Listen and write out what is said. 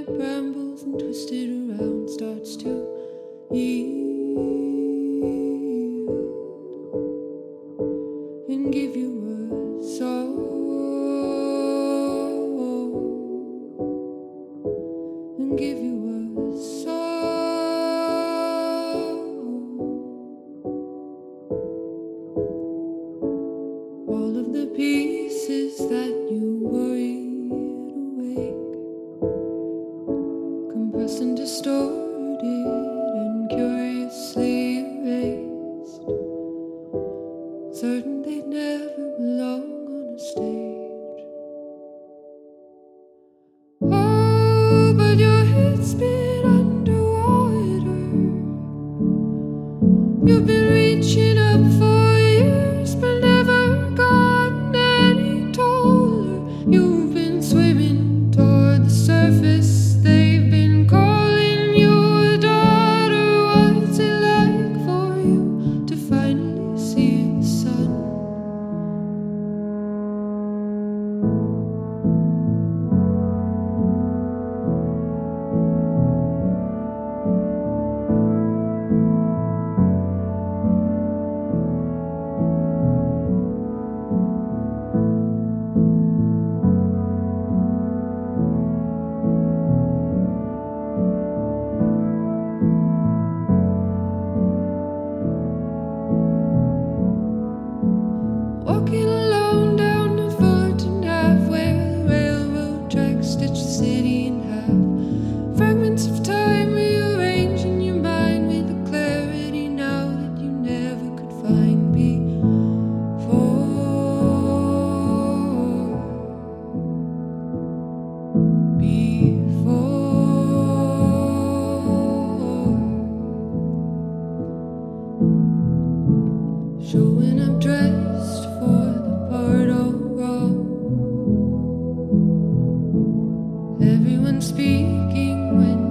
the brambles and twisted around starts to yield and give you a soul, and give you a soul. All of the pieces that you worried awake, compressed and distorted and curiously erased, certain they'd never belong on a stage. Oh, but your head's been underwater. You've been reaching up for years, but never gotten any taller. You've been swimming toward the surface. They've been calling you a daughter. What's it like for you to finally see the sun? Walking alone down the Fulton Ave, where the railroad tracks stitch the city in half. Fragments of time rearranged in your mind with a clarity now that you never could find before. Showing up dressed for the part all wrong. Everyone speaking when